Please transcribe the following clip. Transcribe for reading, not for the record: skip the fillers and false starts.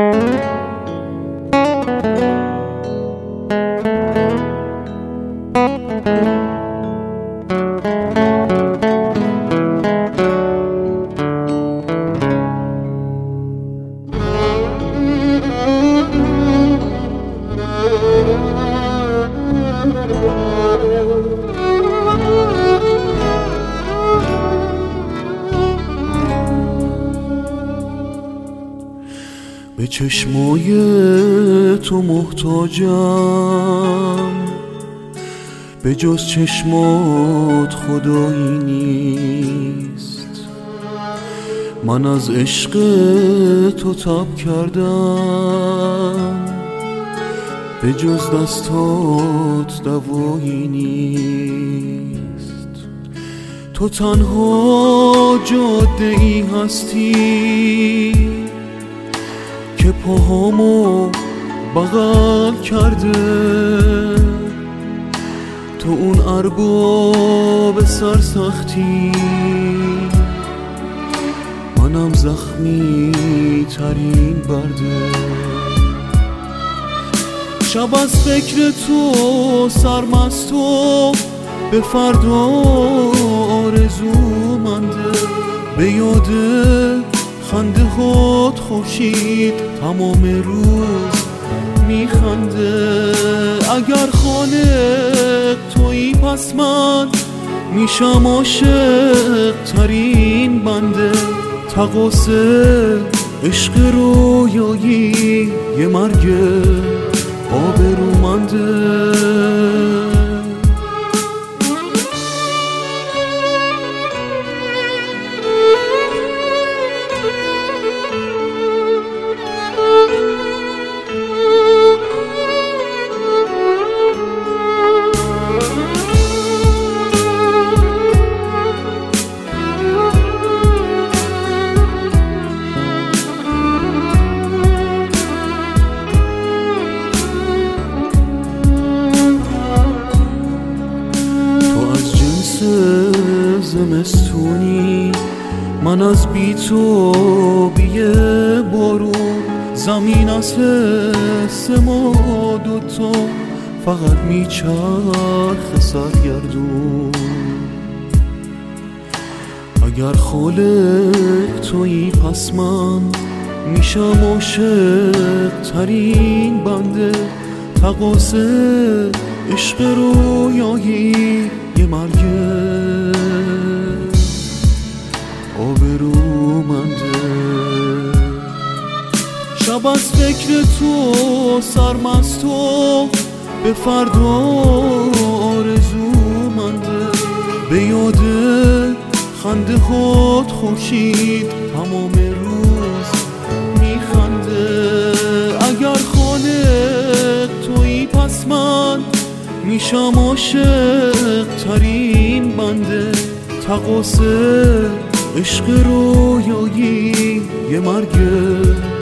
به چشمای تو محتاجم، به جز چشمات خدایی نیست. من از عشق تو تب کردم، به جز دستات دوایی نیست. تو تنها جاده ای هستی که پاهامو بغل کرده. تو اون ارباب سرسختی، منم زخمی ترین برده. شب از فکر تو سرمست و به فردا آرزو منده. به یاد خنده هات خورشید تمام روز میخنده. اگر خالق تویی پس من میشم عاشق ترین بنده. تقاص عشق رویایی یه مرگ آبرومنده. زمستونی من از بی تو بی بارون، زمین از حس ما دوتا فقط میچرخه سرگردون. اگر خالق تویی پس من میشم عاشق ترین بنده. تقاص عشق رویایی یه مرگ آبرومنده. شب از فکر تو سرمست و به فردا آرزو منده. به یاد خنده هات خورشید تمام روز میخنده. اگر خالق تویی پس من میشم عاشق ترین بنده. تقاص عشق رویایی یه مرگ